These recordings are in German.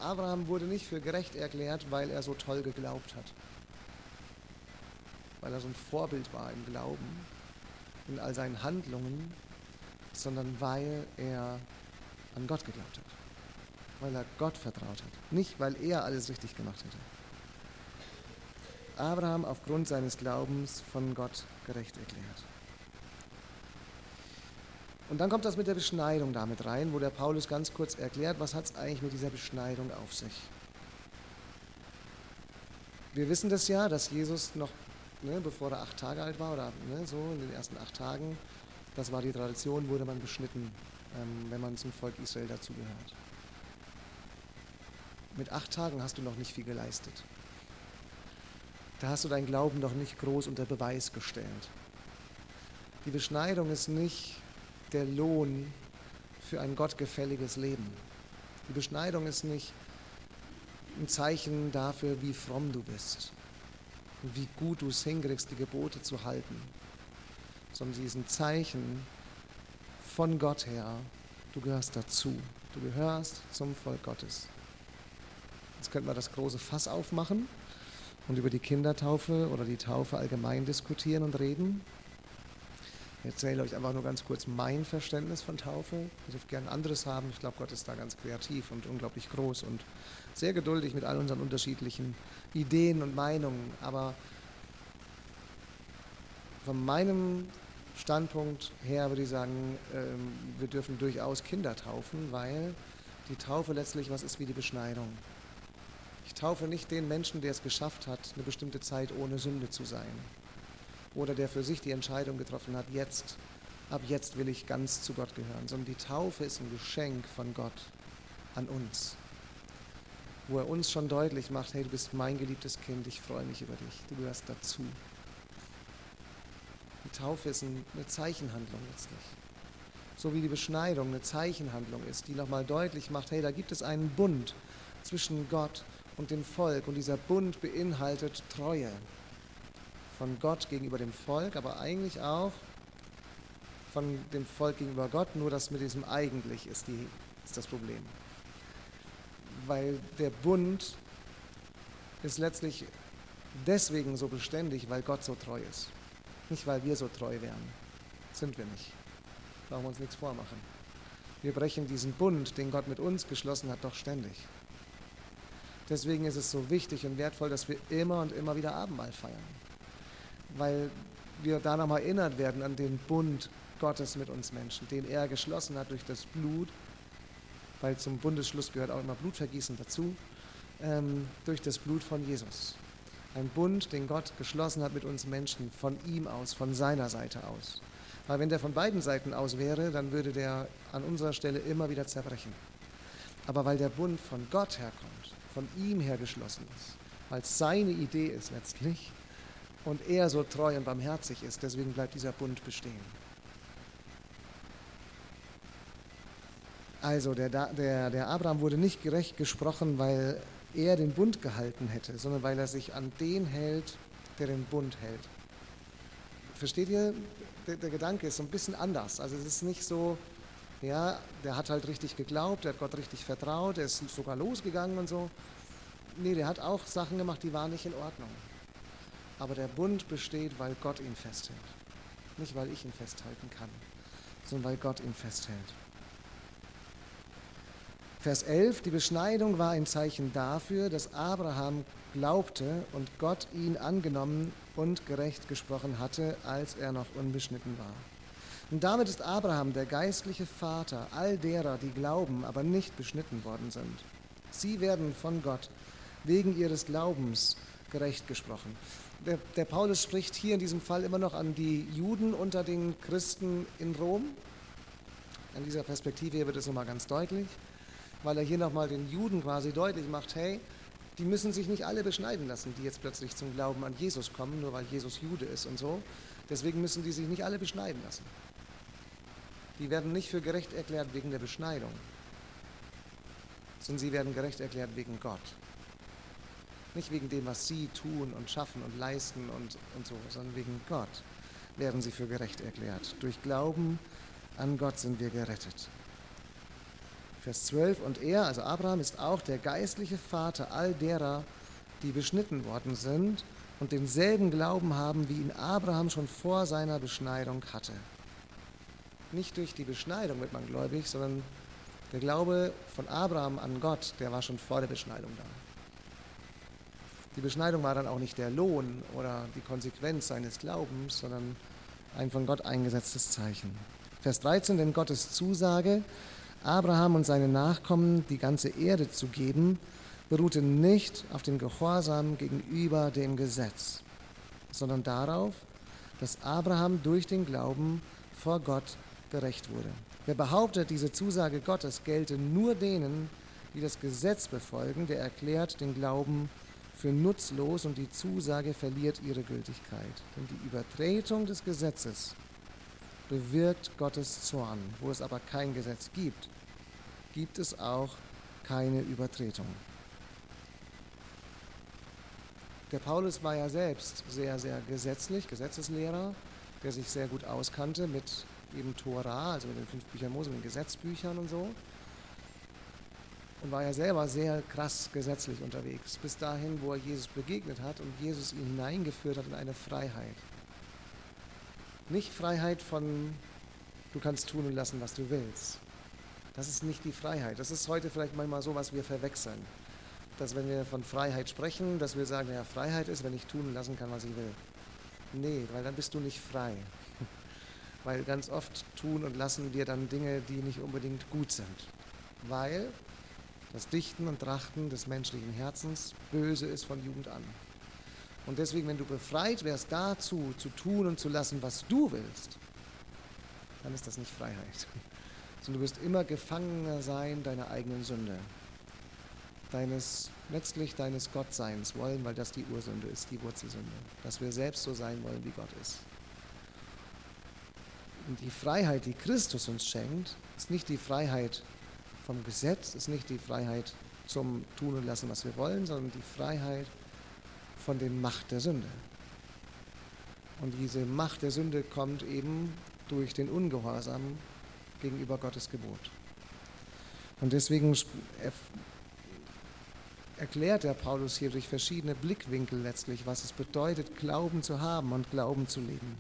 Abraham wurde nicht für gerecht erklärt, weil er so toll geglaubt hat. Weil er so ein Vorbild war im Glauben, in all seinen Handlungen, sondern weil er an Gott geglaubt hat. Weil er Gott vertraut hat. Nicht, weil er alles richtig gemacht hätte. Abraham aufgrund seines Glaubens von Gott gerecht erklärt. Und dann kommt das mit der Beschneidung damit rein, wo der Paulus ganz kurz erklärt, was hat es eigentlich mit dieser Beschneidung auf sich. Wir wissen das ja, dass Jesus noch, bevor er 8 Tage alt war, oder so in den ersten 8 Tagen, das war die Tradition, wurde man beschnitten, wenn man zum Volk Israel dazugehört. Mit 8 Tagen hast du noch nicht viel geleistet. Da hast du deinen Glauben noch nicht groß unter Beweis gestellt. Die Beschneidung ist nicht der Lohn für ein gottgefälliges Leben. Die Beschneidung ist nicht ein Zeichen dafür, wie fromm du bist und wie gut du es hinkriegst, die Gebote zu halten, sondern sie ist ein Zeichen von Gott her, du gehörst dazu, du gehörst zum Volk Gottes. Jetzt könnten wir das große Fass aufmachen und über die Kindertaufe oder die Taufe allgemein diskutieren und reden. Ich erzähle euch einfach nur ganz kurz mein Verständnis von Taufe. Ihr dürft gerne ein anderes haben. Ich glaube, Gott ist da ganz kreativ und unglaublich groß und sehr geduldig mit all unseren unterschiedlichen Ideen und Meinungen. Aber von meinem Standpunkt her würde ich sagen, wir dürfen durchaus Kinder taufen, weil die Taufe letztlich was ist wie die Beschneidung. Ich taufe nicht den Menschen, der es geschafft hat, eine bestimmte Zeit ohne Sünde zu sein. Oder der für sich die Entscheidung getroffen hat, ab jetzt will ich ganz zu Gott gehören. Sondern die Taufe ist ein Geschenk von Gott an uns. Wo er uns schon deutlich macht, hey, du bist mein geliebtes Kind, ich freue mich über dich, du gehörst dazu. Die Taufe ist eine Zeichenhandlung letztlich. So wie die Beschneidung eine Zeichenhandlung ist, die nochmal deutlich macht, hey, da gibt es einen Bund zwischen Gott und dem Volk. Und dieser Bund beinhaltet Treue. Von Gott gegenüber dem Volk, aber eigentlich auch von dem Volk gegenüber Gott, nur das mit diesem eigentlich ist das Problem. Weil der Bund ist letztlich deswegen so beständig, weil Gott so treu ist. Nicht, weil wir so treu wären. Sind wir nicht. Brauchen wir uns nichts vormachen. Wir brechen diesen Bund, den Gott mit uns geschlossen hat, doch ständig. Deswegen ist es so wichtig und wertvoll, dass wir immer und immer wieder Abendmahl feiern. Weil wir da nochmal erinnert werden an den Bund Gottes mit uns Menschen, den er geschlossen hat durch das Blut, weil zum Bundesschluss gehört auch immer Blutvergießen dazu, durch das Blut von Jesus. Ein Bund, den Gott geschlossen hat mit uns Menschen, von ihm aus, von seiner Seite aus. Weil wenn der von beiden Seiten aus wäre, dann würde der an unserer Stelle immer wieder zerbrechen. Aber weil der Bund von Gott herkommt, von ihm her geschlossen ist, weil es seine Idee ist letztlich, und er so treu und barmherzig ist, deswegen bleibt dieser Bund bestehen. Also der Abraham wurde nicht gerecht gesprochen, weil er den Bund gehalten hätte, sondern weil er sich an den hält, der den Bund hält. Versteht ihr? Der Gedanke ist so ein bisschen anders. Also es ist nicht so, ja, der hat halt richtig geglaubt, der hat Gott richtig vertraut, er ist sogar losgegangen und so. Nee, der hat auch Sachen gemacht, die waren nicht in Ordnung. Aber der Bund besteht, weil Gott ihn festhält. Nicht, weil ich ihn festhalten kann, sondern weil Gott ihn festhält. Vers 11, die Beschneidung war ein Zeichen dafür, dass Abraham glaubte und Gott ihn angenommen und gerecht gesprochen hatte, als er noch unbeschnitten war. Und damit ist Abraham der geistliche Vater all derer, die glauben, aber nicht beschnitten worden sind. Sie werden von Gott wegen ihres Glaubens gerecht gesprochen. Der Paulus spricht hier in diesem Fall immer noch an die Juden unter den Christen in Rom. An dieser Perspektive wird es nochmal ganz deutlich, weil er hier nochmal den Juden quasi deutlich macht, hey, die müssen sich nicht alle beschneiden lassen, die jetzt plötzlich zum Glauben an Jesus kommen, nur weil Jesus Jude ist und so. Deswegen müssen die sich nicht alle beschneiden lassen. Die werden nicht für gerecht erklärt wegen der Beschneidung, sondern sie werden gerecht erklärt wegen Gott. Nicht wegen dem, was sie tun und schaffen und leisten und so, sondern wegen Gott werden sie für gerecht erklärt. Durch Glauben an Gott sind wir gerettet. Vers 12, und er, also Abraham, ist auch der geistliche Vater all derer, die beschnitten worden sind und denselben Glauben haben, wie ihn Abraham schon vor seiner Beschneidung hatte. Nicht durch die Beschneidung wird man gläubig, sondern der Glaube von Abraham an Gott, der war schon vor der Beschneidung da. Die Beschneidung war dann auch nicht der Lohn oder die Konsequenz seines Glaubens, sondern ein von Gott eingesetztes Zeichen. Vers 13, denn Gottes Zusage, Abraham und seine Nachkommen die ganze Erde zu geben, beruhte nicht auf dem Gehorsam gegenüber dem Gesetz, sondern darauf, dass Abraham durch den Glauben vor Gott gerecht wurde. Wer behauptet, diese Zusage Gottes gelte nur denen, die das Gesetz befolgen, der erklärt den Glauben für nutzlos und die Zusage verliert ihre Gültigkeit. Denn die Übertretung des Gesetzes bewirkt Gottes Zorn. Wo es aber kein Gesetz gibt, gibt es auch keine Übertretung. Der Paulus war ja selbst sehr, sehr gesetzlich, Gesetzeslehrer, der sich sehr gut auskannte mit eben Tora, also mit den 5 Büchern Mose, mit den Gesetzbüchern und so. Und war ja selber sehr krass gesetzlich unterwegs, bis dahin, wo er Jesus begegnet hat und Jesus ihn hineingeführt hat in eine Freiheit. Nicht Freiheit von, du kannst tun und lassen, was du willst. Das ist nicht die Freiheit. Das ist heute vielleicht manchmal so, was wir verwechseln. Dass wenn wir von Freiheit sprechen, dass wir sagen, ja, Freiheit ist, wenn ich tun und lassen kann, was ich will. Nee, weil dann bist du nicht frei. Weil ganz oft tun und lassen wir dann Dinge, die nicht unbedingt gut sind. Weil das Dichten und Trachten des menschlichen Herzens böse ist von Jugend an. Und deswegen, wenn du befreit wärst dazu, zu tun und zu lassen, was du willst, dann ist das nicht Freiheit. Sondern du wirst immer Gefangener sein deiner eigenen Sünde. Letztlich deines Gottseins wollen, weil das die Ursünde ist, die Wurzelsünde. Dass wir selbst so sein wollen, wie Gott ist. Und die Freiheit, die Christus uns schenkt, ist nicht die Freiheit vom Gesetz, ist nicht die Freiheit zum Tun und Lassen, was wir wollen, sondern die Freiheit von der Macht der Sünde. Und diese Macht der Sünde kommt eben durch den Ungehorsam gegenüber Gottes Gebot. Und deswegen erklärt der Paulus hier durch verschiedene Blickwinkel letztlich, was es bedeutet, Glauben zu haben und Glauben zu leben.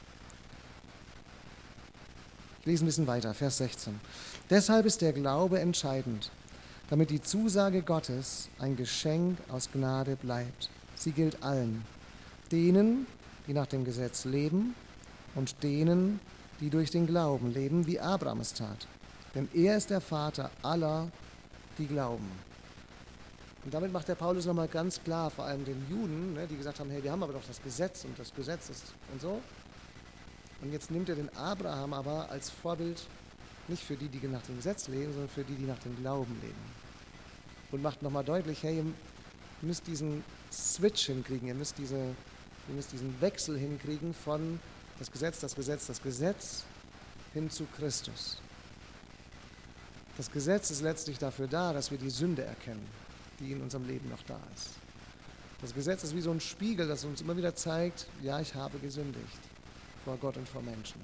Ich lese ein bisschen weiter, Vers 16. Deshalb ist der Glaube entscheidend, damit die Zusage Gottes ein Geschenk aus Gnade bleibt. Sie gilt allen, denen, die nach dem Gesetz leben und denen, die durch den Glauben leben, wie Abraham es tat. Denn er ist der Vater aller, die glauben. Und damit macht der Paulus nochmal ganz klar, vor allem den Juden, die gesagt haben, hey, wir haben aber doch das Gesetz und das Gesetz ist und so. Und jetzt nimmt er den Abraham aber als Vorbild nicht für die, die nach dem Gesetz leben, sondern für die, die nach dem Glauben leben. Und macht nochmal deutlich, hey, ihr müsst diesen Switch hinkriegen, ihr müsst diesen Wechsel hinkriegen von das Gesetz hin zu Christus. Das Gesetz ist letztlich dafür da, dass wir die Sünde erkennen, die in unserem Leben noch da ist. Das Gesetz ist wie so ein Spiegel, das uns immer wieder zeigt, ja, ich habe gesündigt vor Gott und vor Menschen.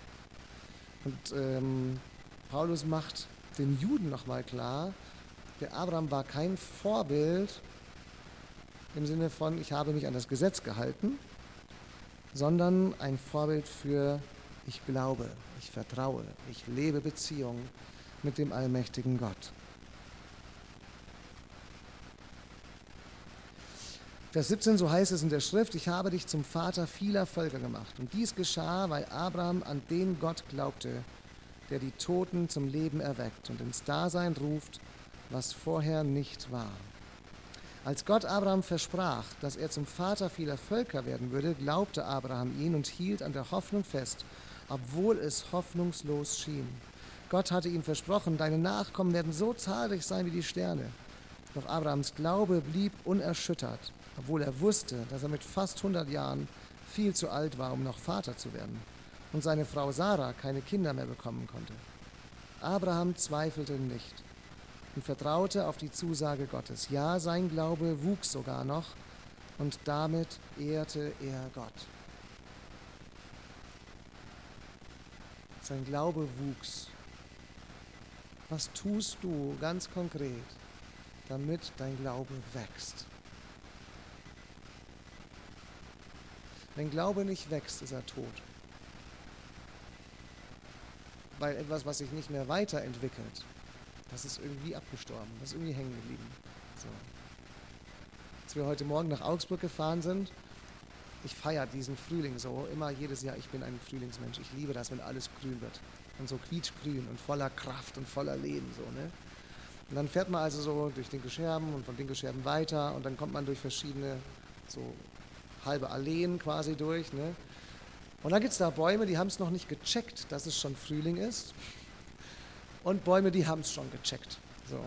Und Paulus macht den Juden nochmal klar, der Abraham war kein Vorbild im Sinne von, ich habe mich an das Gesetz gehalten, sondern ein Vorbild für, ich glaube, ich vertraue, ich lebe Beziehung mit dem allmächtigen Gott. Vers 17, so heißt es in der Schrift, ich habe dich zum Vater vieler Völker gemacht. Und dies geschah, weil Abraham an den Gott glaubte, der die Toten zum Leben erweckt und ins Dasein ruft, was vorher nicht war. Als Gott Abraham versprach, dass er zum Vater vieler Völker werden würde, glaubte Abraham ihn und hielt an der Hoffnung fest, obwohl es hoffnungslos schien. Gott hatte ihm versprochen, deine Nachkommen werden so zahlreich sein wie die Sterne. Doch Abrahams Glaube blieb unerschüttert, obwohl er wusste, dass er mit fast 100 Jahren viel zu alt war, um noch Vater zu werden und seine Frau Sarah keine Kinder mehr bekommen konnte. Abraham zweifelte nicht und vertraute auf die Zusage Gottes. Ja, sein Glaube wuchs sogar noch und damit ehrte er Gott. Sein Glaube wuchs. Was tust du ganz konkret, damit dein Glaube wächst? Wenn Glaube nicht wächst, ist er tot. Weil etwas, was sich nicht mehr weiterentwickelt, das ist irgendwie abgestorben, das ist irgendwie hängen geblieben. So. Als wir heute Morgen nach Augsburg gefahren sind, ich feiere diesen Frühling so, immer jedes Jahr, ich bin ein Frühlingsmensch. Ich liebe das, wenn alles grün wird und so quietschgrün und voller Kraft und voller Leben. So, ne? Und dann fährt man also so durch Dinkelscherben und von Dinkelscherben weiter und dann kommt man durch verschiedene so halbe Alleen quasi durch. Ne? Und dann gibt es da Bäume, die haben es noch nicht gecheckt, dass es schon Frühling ist. Und Bäume, die haben es schon gecheckt. So.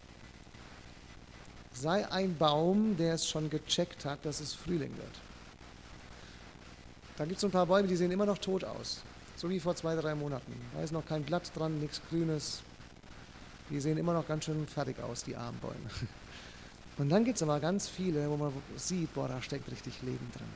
Sei ein Baum, der es schon gecheckt hat, dass es Frühling wird. Da gibt es so ein paar Bäume, die sehen immer noch tot aus. So wie vor 2, 3 Monaten. Da ist noch kein Blatt dran, nichts Grünes. Die sehen immer noch ganz schön fertig aus, die armen Bäume. Und dann gibt es aber ganz viele, wo man sieht, boah, da steckt richtig Leben drin.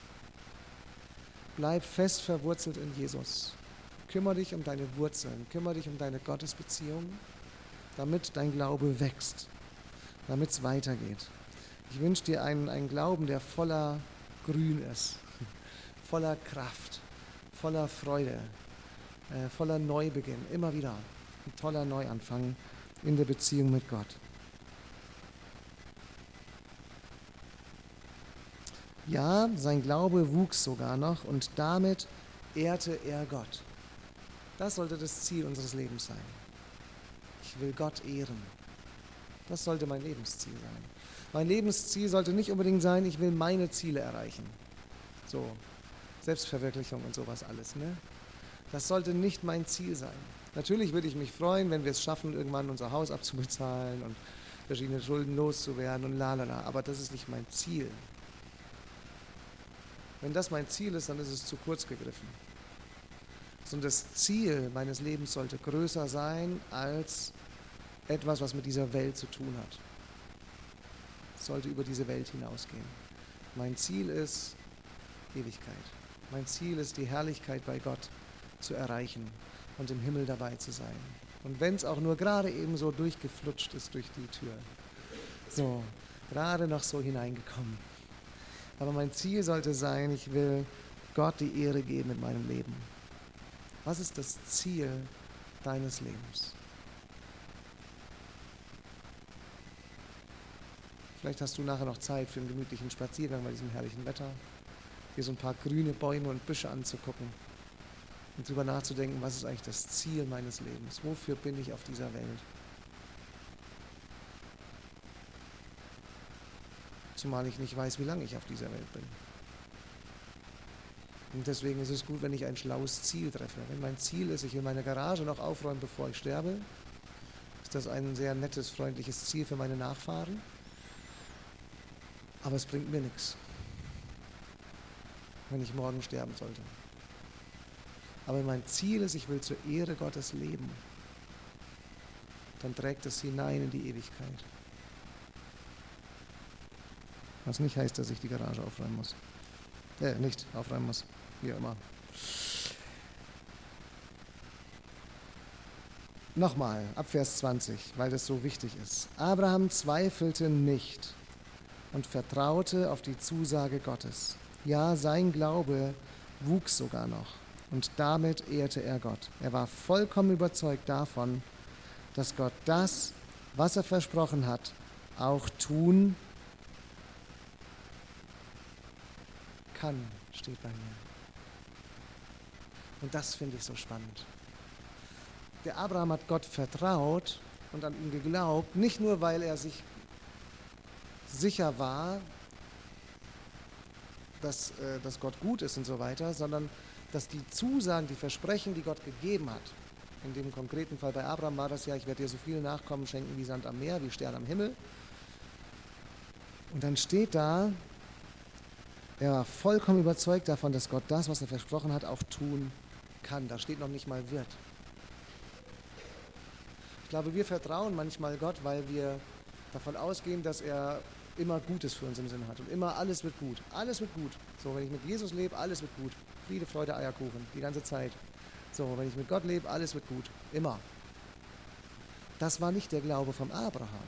Bleib fest verwurzelt in Jesus. Kümmere dich um deine Wurzeln, kümmere dich um deine Gottesbeziehung, damit dein Glaube wächst, damit es weitergeht. Ich wünsche dir einen Glauben, der voller Grün ist, voller Kraft, voller Freude, voller Neubeginn, immer wieder ein toller Neuanfang in der Beziehung mit Gott. Ja, sein Glaube wuchs sogar noch und damit ehrte er Gott. Das sollte das Ziel unseres Lebens sein. Ich will Gott ehren. Das sollte mein Lebensziel sein. Mein Lebensziel sollte nicht unbedingt sein, ich will meine Ziele erreichen. So, Selbstverwirklichung und sowas alles, ne? Das sollte nicht mein Ziel sein. Natürlich würde ich mich freuen, wenn wir es schaffen, irgendwann unser Haus abzubezahlen und verschiedene Schulden loszuwerden und lalala, aber das ist nicht mein Ziel. Wenn das mein Ziel ist, dann ist es zu kurz gegriffen. Und das Ziel meines Lebens sollte größer sein als etwas, was mit dieser Welt zu tun hat. Es sollte über diese Welt hinausgehen. Mein Ziel ist Ewigkeit. Mein Ziel ist, die Herrlichkeit bei Gott zu erreichen und im Himmel dabei zu sein. Und wenn es auch nur gerade eben so durchgeflutscht ist durch die Tür. So, gerade noch so hineingekommen. Aber mein Ziel sollte sein, ich will Gott die Ehre geben in meinem Leben. Was ist das Ziel deines Lebens? Vielleicht hast du nachher noch Zeit für einen gemütlichen Spaziergang bei diesem herrlichen Wetter, dir so ein paar grüne Bäume und Büsche anzugucken und darüber nachzudenken, was ist eigentlich das Ziel meines Lebens? Wofür bin ich auf dieser Welt? Zumal ich nicht weiß, wie lange ich auf dieser Welt bin. Und deswegen ist es gut, wenn ich ein schlaues Ziel treffe. Wenn mein Ziel ist, ich will meine Garage noch aufräumen, bevor ich sterbe, ist das ein sehr nettes, freundliches Ziel für meine Nachfahren. Aber es bringt mir nichts, wenn ich morgen sterben sollte. Aber wenn mein Ziel ist, ich will zur Ehre Gottes leben, dann trägt es hinein in die Ewigkeit. Was nicht heißt, dass ich die Garage aufräumen muss. Nicht aufräumen muss, wie auch immer. Nochmal, ab Vers 20, weil das so wichtig ist. Abraham zweifelte nicht und vertraute auf die Zusage Gottes. Ja, sein Glaube wuchs sogar noch und damit ehrte er Gott. Er war vollkommen überzeugt davon, dass Gott das, was er versprochen hat, auch tun kann, steht bei mir. Und das finde ich so spannend. Der Abraham hat Gott vertraut und an ihn geglaubt, nicht nur, weil er sich sicher war, dass Gott gut ist und so weiter, sondern dass die Zusagen, die Versprechen, die Gott gegeben hat, in dem konkreten Fall bei Abraham war das ja, ich werde dir so viele Nachkommen schenken wie Sand am Meer, wie Sterne am Himmel. Und dann steht da, er war vollkommen überzeugt davon, dass Gott das, was er versprochen hat, auch tun kann. Da steht noch nicht mal wird. Ich glaube, wir vertrauen manchmal Gott, weil wir davon ausgehen, dass er immer Gutes für uns im Sinn hat. Und immer alles wird gut. Alles wird gut. So, wenn ich mit Jesus lebe, alles wird gut. Friede, Freude, Eierkuchen. Die ganze Zeit. So, wenn ich mit Gott lebe, alles wird gut. Immer. Das war nicht der Glaube von Abraham.